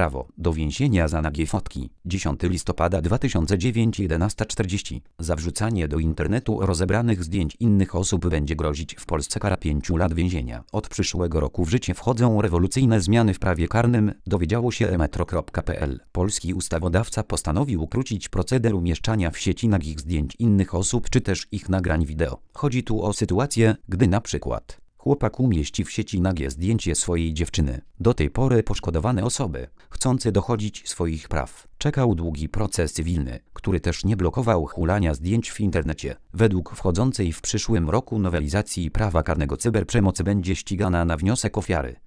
prawo do więzienia za nagie fotki. 10 listopada 2009 11:40. Za wrzucanie do internetu rozebranych zdjęć innych osób będzie grozić w Polsce kara 5 lat więzienia. Od przyszłego roku w życie wchodzą rewolucyjne zmiany w prawie karnym, dowiedziało się metro.pl. Polski ustawodawca postanowił ukrócić proceder umieszczania w sieci nagich zdjęć innych osób czy też ich nagrań wideo. Chodzi tu o sytuację, gdy na przykład chłopak umieści w sieci nagie zdjęcie swojej dziewczyny. Do tej pory poszkodowane osoby, chcące dochodzić swoich praw, czekał długi proces cywilny, który też nie blokował hulania zdjęć w internecie. Według wchodzącej w przyszłym roku nowelizacji prawa karnego cyberprzemoc będzie ścigana na wniosek ofiary.